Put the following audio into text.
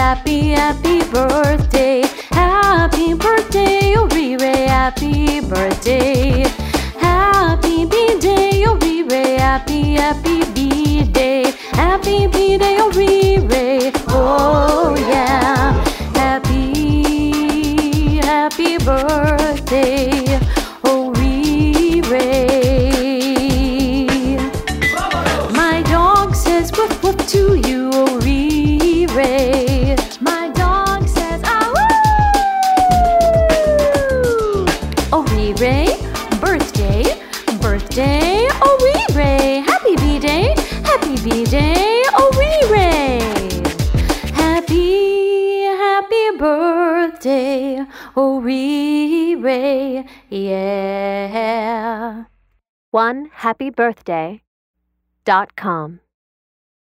happy, happy birthday. Happy birthday, Orire, happy birthday. Happy B-Day, Orire, happy, happy B-Day. Happy B-Day, Orire, oh yeah. Happy, happy birthday, Orire. My dog says woof woof to you, Orire. My dog says ah woo. Orire, birthday, birthday, Orire. Happy B-Day, happy B-Day, Orire. Happy, happy birthday, Orire, yeah. OneHappyBirthday.com